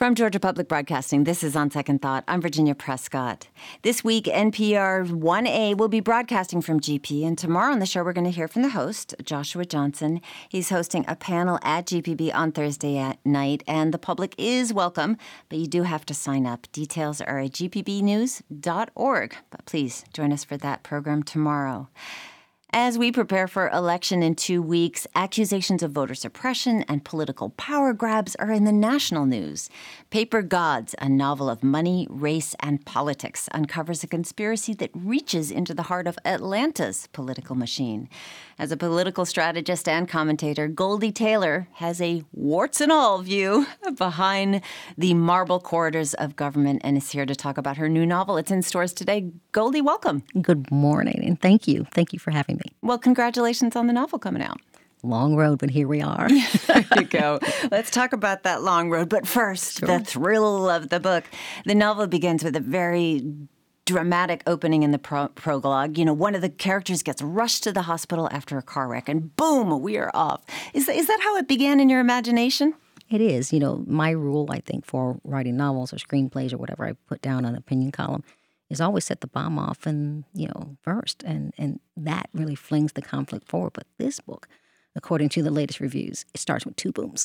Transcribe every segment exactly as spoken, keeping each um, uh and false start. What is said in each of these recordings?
From Georgia Public Broadcasting, this is On Second Thought. I'm Virginia Prescott. This week, N P R one A will be broadcasting from G P, and tomorrow on the show, we're going to hear from the host, Joshua Johnson. He's hosting a panel at G P B on Thursday at night, and the public is welcome, but you do have to sign up. Details are at g p b news dot org, but please join us for that program tomorrow. As we prepare for election in two weeks, accusations of voter suppression and political power grabs are in the national news. Paper Gods, a novel of money, race, and politics, uncovers a conspiracy that reaches into the heart of Atlanta's political machine. As a political strategist and commentator, Goldie Taylor has a warts-and-all view behind the marble corridors of government and is here to talk about her new novel. It's in stores today. Goldie, welcome. Good morning, and thank you. Thank you for having me. Well, congratulations on the novel coming out. Long road, but here we are. There you go. Let's talk about that long road. But first, sure. The thrill of the book. The novel begins with a very dramatic opening in the pro- prologue. You know, one of the characters gets rushed to the hospital after a car wreck, and boom, we are off. Is, is that how it began in your imagination? It is. You know, my rule, I think, for writing novels or screenplays or whatever I put down on the opinion column is always set the bomb off and, you know, first. And, and that really flings the conflict forward. But this book, according to the latest reviews, it starts with two booms.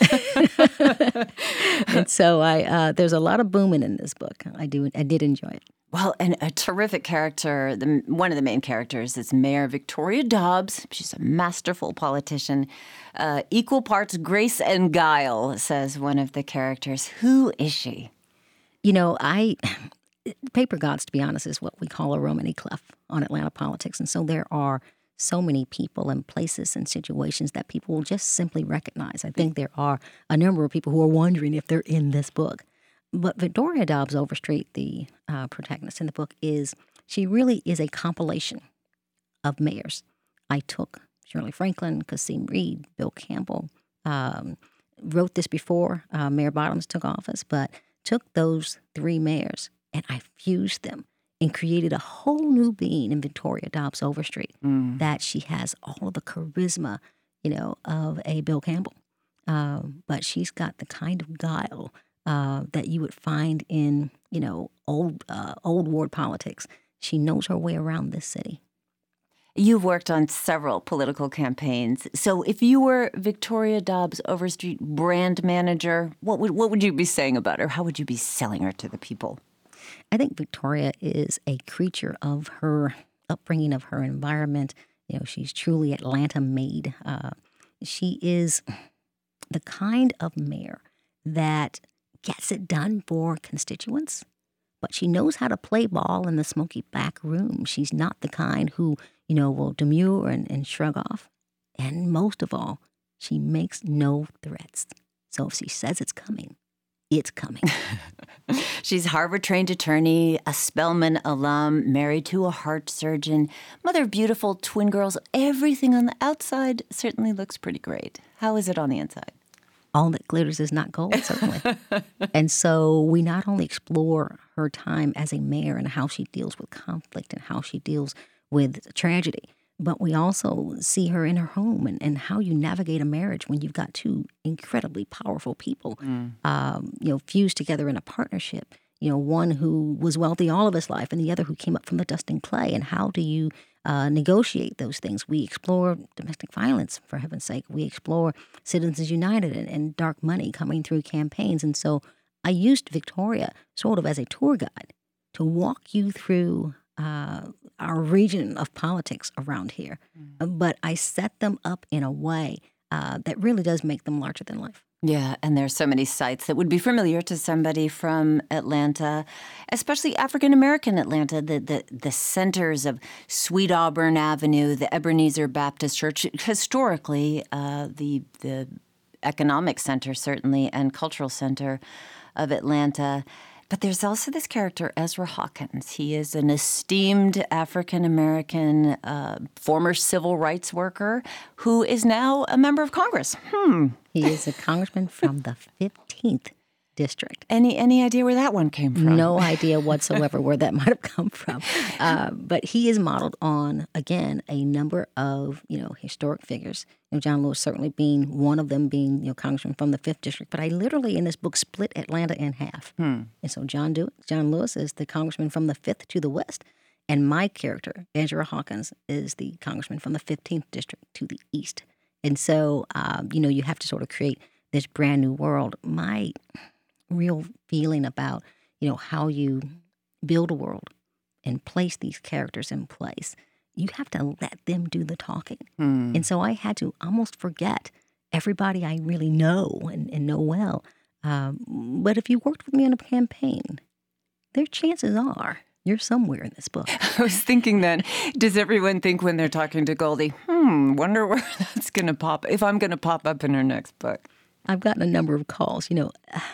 And so I uh, there's a lot of booming in this book. I do I did enjoy it. Well, and a terrific character, the, one of the main characters is Mayor Victoria Dobbs. She's a masterful politician. Uh, equal parts grace and guile, says one of the characters. Who is she? You know, I... Paper Gods, to be honest, is what we call a Romany clef on Atlanta politics. And so there are so many people and places and situations that people will just simply recognize. I think there are a number of people who are wondering if they're in this book. But Victoria Dobbs Overstreet, the uh, protagonist in the book, is she really is a compilation of mayors. I took Shirley Franklin, Kasim Reed, Bill Campbell, um, wrote this before uh, Mayor Bottoms took office, but took those three mayors and I fused them and created a whole new being in Victoria Dobbs Overstreet mm. that she has all of the charisma, you know, of a Bill Campbell. Um, but she's got the kind of guile uh, that you would find in, you know, old uh, old ward politics. She knows her way around this city. You've worked on several political campaigns. So if you were Victoria Dobbs Overstreet brand manager, what would what would you be saying about her? How would you be selling her to the people? I think Victoria is a creature of her upbringing, of her environment. You know, she's truly Atlanta-made. Uh, she is the kind of mayor that gets it done for constituents, but she knows how to play ball in the smoky back room. She's not the kind who, you know, will demur and, and shrug off. And most of all, she makes no threats. So if she says it's coming, it's coming. She's Harvard-trained attorney, a Spelman alum, married to a heart surgeon, mother of beautiful twin girls. Everything on the outside certainly looks pretty great. How is it on the inside? All that glitters is not gold, certainly. And so we not only explore her time as a mayor and how she deals with conflict and how she deals with tragedy, but we also see her in her home and, and how you navigate a marriage when you've got two incredibly powerful people, mm. um, you know, fused together in a partnership. You know, one who was wealthy all of his life and the other who came up from the dust and clay. And how do you uh, negotiate those things? We explore domestic violence, for heaven's sake. We explore Citizens United and, and dark money coming through campaigns. And so I used Victoria sort of as a tour guide to walk you through Uh, our region of politics around here. Mm. But I set them up in a way uh, that really does make them larger than life. Yeah, and there's so many sites that would be familiar to somebody from Atlanta, especially African-American Atlanta, the, the, the centers of Sweet Auburn Avenue, the Ebenezer Baptist Church, historically uh, the the economic center, certainly, and cultural center of Atlanta. But there's also this character, Ezra Hawkins. He is an esteemed African-American uh, former civil rights worker who is now a member of Congress. Hmm. He is a congressman from the fifteenth district. Any any idea where that one came from? No idea whatsoever where that might have come from. Uh, but he is modeled on, again, a number of, you know, historic figures. You know, John Lewis certainly being one of them, being, you know, congressman from the fifth District. But I literally, in this book, split Atlanta in half. Hmm. And so John, Do- John Lewis is the congressman from the fifth to the west. And my character, Ezra Hawkins, is the congressman from the fifteenth District to the east. And so, uh, you know, you have to sort of create this brand new world. My real feeling about, you know, how you build a world and place these characters in place, you have to let them do the talking. Mm. And so I had to almost forget everybody I really know and, and know well. Um, but if you worked with me on a campaign, their chances are you're somewhere in this book. I was thinking that, does everyone think when they're talking to Goldie, hmm, wonder where that's going to pop, if I'm going to pop up in her next book? I've gotten a number of calls. You know,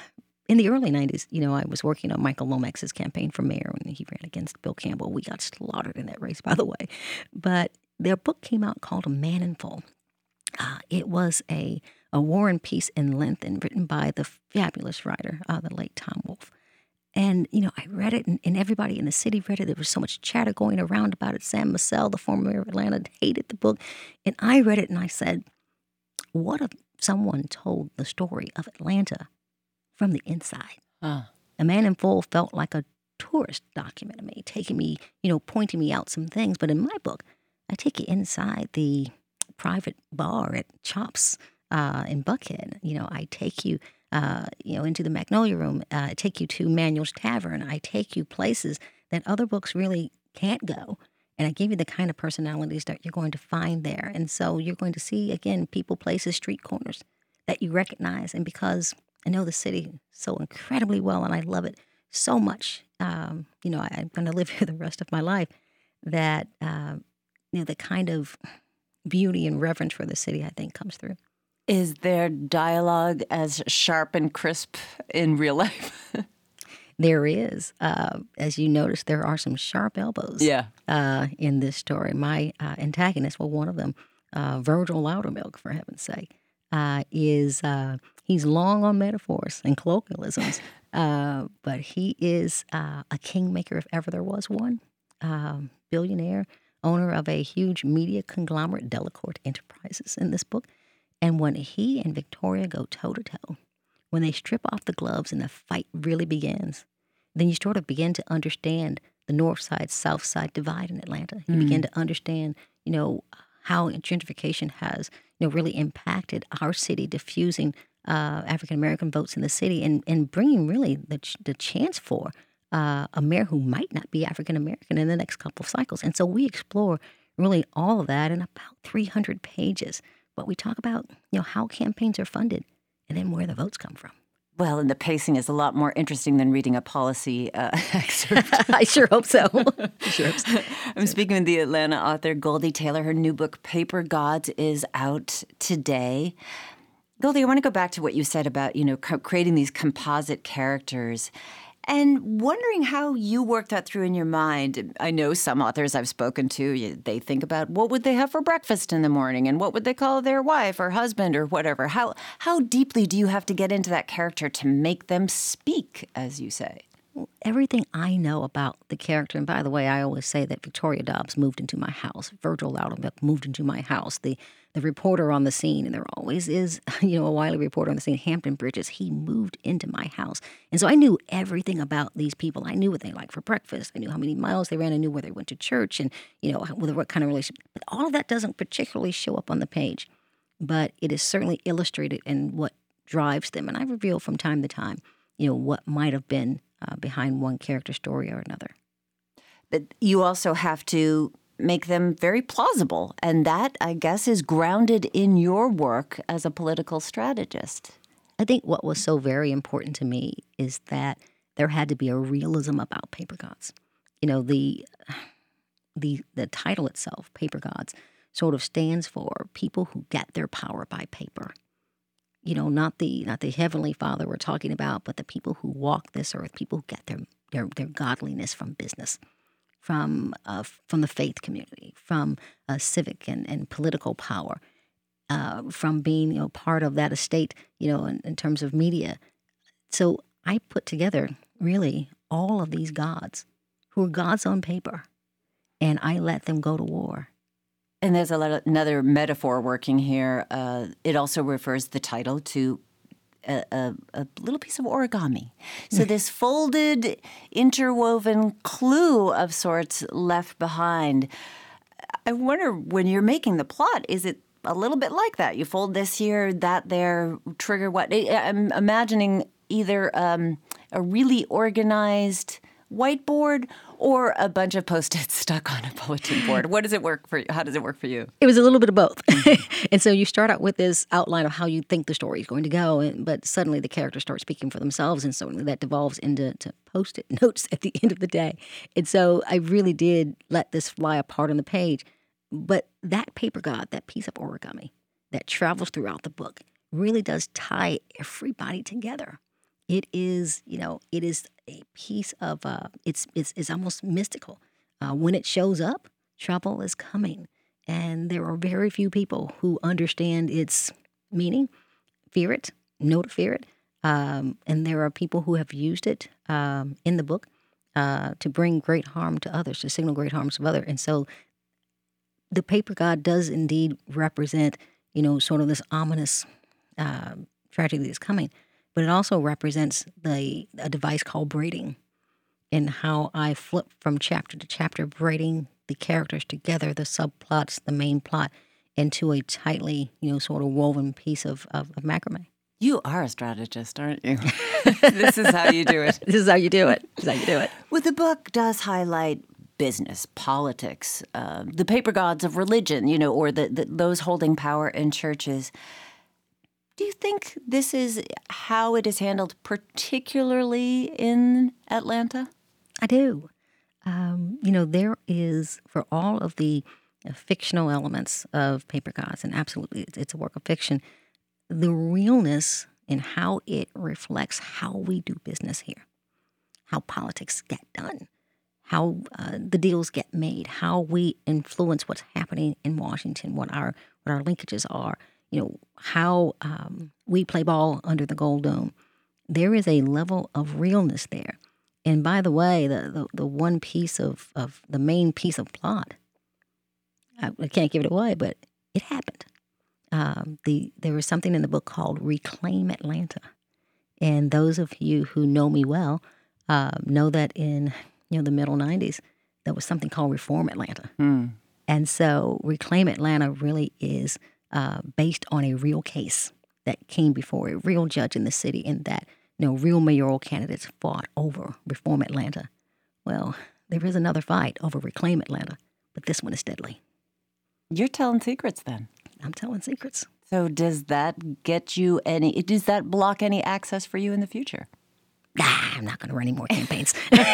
in the early nineties, you know, I was working on Michael Lomax's campaign for mayor when he ran against Bill Campbell. We got slaughtered in that race, by the way. But their book came out called A Man in Full. Uh, it was a, a War and Peace in Lengthen, written by the fabulous writer, uh, the late Tom Wolfe. And, you know, I read it, and, and everybody in the city read it. There was so much chatter going around about it. Sam Massell, the former mayor of Atlanta, hated the book. And I read it, and I said, what if someone told the story of Atlanta from the inside? Uh. A Man in Full felt like a tourist document to me, taking me, you know, pointing me out some things. But in my book, I take you inside the private bar at Chops uh, in Buckhead. You know, I take you Uh, you know, into the Magnolia Room. Uh, I take you to Manuel's Tavern. I take you places that other books really can't go. And I give you the kind of personalities that you're going to find there. And so you're going to see, again, people, places, street corners that you recognize. And because I know the city so incredibly well and I love it so much, um, you know, I, I'm going to live here the rest of my life, that, uh, you know, the kind of beauty and reverence for the city, I think, comes through. Is their dialogue as sharp and crisp in real life? There is. Uh, as you notice, there are some sharp elbows yeah. uh, in this story. My uh, antagonist, well, one of them, uh, Virgil Loudermilk, for heaven's sake, uh, is uh, he's long on metaphors and colloquialisms, uh, but he is uh, a kingmaker if ever there was one, um, billionaire, owner of a huge media conglomerate, Delacorte Enterprises, in this book. And when he and Victoria go toe-to-toe, when they strip off the gloves and the fight really begins, then you sort of begin to understand the north side, south side divide in Atlanta. You mm. begin to understand, you know, how gentrification has, you know, really impacted our city, diffusing uh, African-American votes in the city and, and bringing really the, ch- the chance for uh, a mayor who might not be African-American in the next couple of cycles. And so we explore really all of that in about three hundred pages. But we talk about, you know, how campaigns are funded and then where the votes come from. Well, and the pacing is a lot more interesting than reading a policy uh, excerpt. I sure hope so. sure hope so. I'm speaking with the Atlanta author Goldie Taylor. Her new book, Paper Gods, is out today. Goldie, I want to go back to what you said about, you know, co- creating these composite characters and wondering how you work that through in your mind. I know some authors I've spoken to, they think about what would they have for breakfast in the morning and what would they call their wife or husband or whatever. How how deeply do you have to get into that character to make them speak, as you say? Well, everything I know about the character, and by the way, I always say that Victoria Dobbs moved into my house. Virgil Loudermilk moved into my house. The the reporter on the scene, and there always is, you know, a wily reporter on the scene, Hampton Bridges, he moved into my house. And so I knew everything about these people. I knew what they liked for breakfast. I knew how many miles they ran. I knew where they went to church and, you know, what kind of relationship. But all of that doesn't particularly show up on the page. But it is certainly illustrated in what drives them. And I reveal from time to time, you know, what might have been uh, behind one character story or another. But you also have to make them very plausible. And that, I guess, is grounded in your work as a political strategist. I think what was so very important to me is that there had to be a realism about Paper Gods. You know, the the the title itself, Paper Gods, sort of stands for people who get their power by paper. You know, not the not the Heavenly Father we're talking about, but the people who walk this earth, people who get their their, their godliness from business, from uh, from the faith community, from uh, civic and, and political power, uh, from being, you know, part of that estate, you know, in, in terms of media. So I put together really all of these gods who are gods on paper, and I let them go to war. And there's a lot, another metaphor working here. Uh, it also refers the title to a, a, a little piece of origami. So this folded, interwoven clue of sorts left behind. I wonder, when you're making the plot, is it a little bit like that? You fold this here, that there, trigger what? I'm imagining either um, a really organized whiteboard or a bunch of Post-its stuck on a bulletin board. What does it work for you? How does it work for you? It was a little bit of both. And so you start out with this outline of how you think the story is going to go, and, but suddenly the characters start speaking for themselves, and suddenly that devolves into to Post-it notes at the end of the day. And so I really did let this fly apart on the page. But that paper god, that piece of origami that travels throughout the book, really does tie everybody together. It is, you know, it is a piece of, uh, it's, it's, it's almost mystical. Uh, when it shows up, trouble is coming. And there are very few people who understand its meaning, fear it, know to fear it. Um, and there are people who have used it um, in the book uh, to bring great harm to others, to signal great harms to others. And so the paper god does indeed represent, you know, sort of this ominous uh, tragedy that's coming. But it also represents the a device called braiding, and how I flip from chapter to chapter, braiding the characters together, the subplots, the main plot, into a tightly, you know, sort of woven piece of, of, of macrame. You are a strategist, aren't you? This is how you do it. This is how you do it. This is how you do it. Well, the book does highlight business, politics, uh, the paper gods of religion, you know, or the, the those holding power in churches. Do you think this is how it is handled, particularly in Atlanta? I do. Um, you know, there is, for all of the uh, fictional elements of Paper Gods, and absolutely it's, it's a work of fiction, the realness in how it reflects how we do business here, how politics get done, how uh, the deals get made, how we influence what's happening in Washington, what our what our linkages are, you know, how um, we play ball under the Gold Dome. There is a level of realness there. And by the way, the the, the one piece of, of the main piece of plot, I, I can't give it away, but it happened. Um, the there was something in the book called Reclaim Atlanta. And those of you who know me well uh, know that in you know the middle nineties, there was something called Reform Atlanta. Mm. And so Reclaim Atlanta really is uh, based on a real case that came before a real judge in the city, and that you know real mayoral candidates fought over Reform Atlanta. Well, there is another fight over Reclaim Atlanta, but this one is deadly. You're telling secrets then. I'm telling secrets. So does that get you any, does that block any access for you in the future? Ah, I'm not going to run any more campaigns.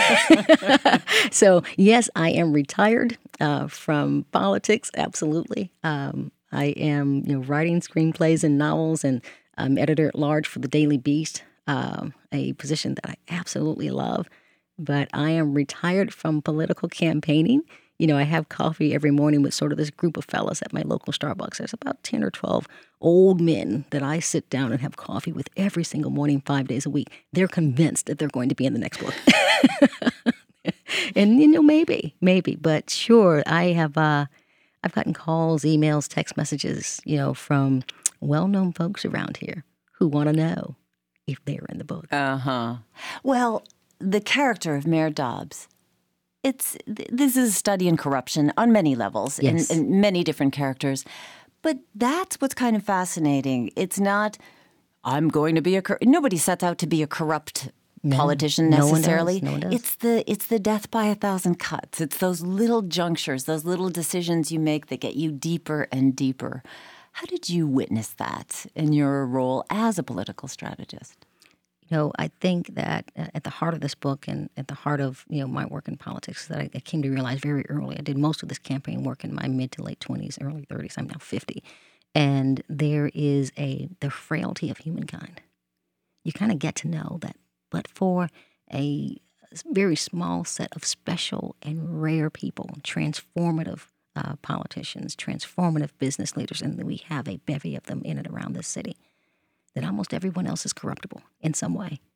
So, yes, I am retired uh, from politics, absolutely. Um, I am you know, writing screenplays and novels, and I'm editor-at-large for the Daily Beast, um, a position that I absolutely love. But I am retired from political campaigning. You know, I have coffee every morning with sort of this group of fellas at my local Starbucks. There's about ten or twelve old men that I sit down and have coffee with every single morning, five days a week. They're convinced that they're going to be in the next book. And, you know, maybe, maybe. But sure, I have, uh, I've gotten calls, emails, text messages, you know, from well-known folks around here who want to know if they're in the book. Uh-huh. Well, the character of Mayor Dobbs, It's this is a study in corruption on many levels, Yes. and, and many different characters. But that's what's kind of fascinating. It's not, I'm going to be a, cor-. nobody sets out to be a corrupt No, politician no one necessarily. does, no one does. It's the it's the death by a thousand cuts. It's those little junctures, those little decisions you make that get you deeper and deeper. How did you witness that in your role as a political strategist? You know, I think that uh, at the heart of this book, and at the heart of, you know, my work in politics, that I, I came to realize very early. I did most of this campaign work in my mid to late twenties, early thirties. I'm now fifty. And there is a the frailty of humankind. You kind of get to know that, but for a very small set of special and rare people, transformative uh, politicians, transformative business leaders, and we have a bevy of them in and around this city, that almost everyone else is corruptible in some way.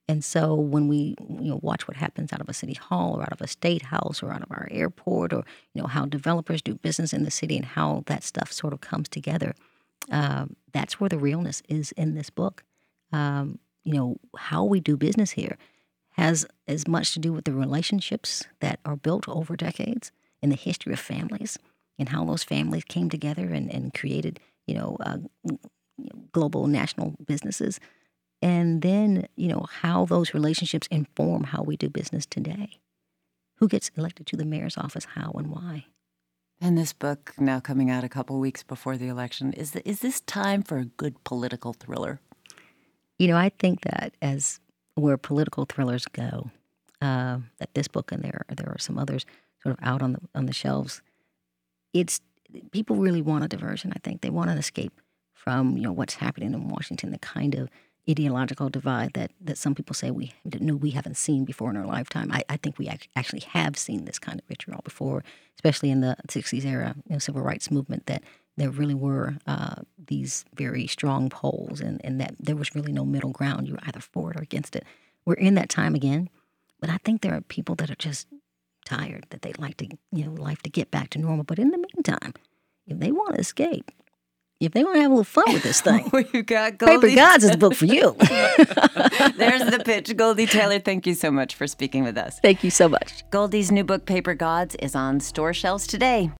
And so when we, you know, watch what happens out of a city hall or out of a state house or out of our airport, or, you know, how developers do business in the city and how that stuff sort of comes together, uh, that's where the realness is in this book. Um, you know, how we do business here has as much to do with the relationships that are built over decades and the history of families and how those families came together and, and created, you know, uh, global national businesses. And then, you know, how those relationships inform how we do business today. Who gets elected to the mayor's office, how and why? And this book, now coming out a couple weeks before the election, is the, is this time for a good political thriller? You know, I think that as where political thrillers go, uh, that this book and there there are some others sort of out on the on the shelves. It's people really want a diversion. I think they want an escape from, you know, what's happening in Washington, the kind of ideological divide that, that some people say we no, we haven't seen before in our lifetime. I, I think we ac- actually have seen this kind of vitriol before, especially in the sixties era, you know, civil rights movement, that there really were uh, these very strong poles and, and that there was really no middle ground. You were either for it or against it. We're in that time again, but I think there are people that are just tired, that they'd like to, you know, life to get back to normal. But in the meantime, if they want to escape, if they want to have a little fun with this thing, we've got Goldie. Paper Gods is the book for you. There's the pitch. Goldie Taylor, thank you so much for speaking with us. Thank you so much. Goldie's new book, Paper Gods, is on store shelves today.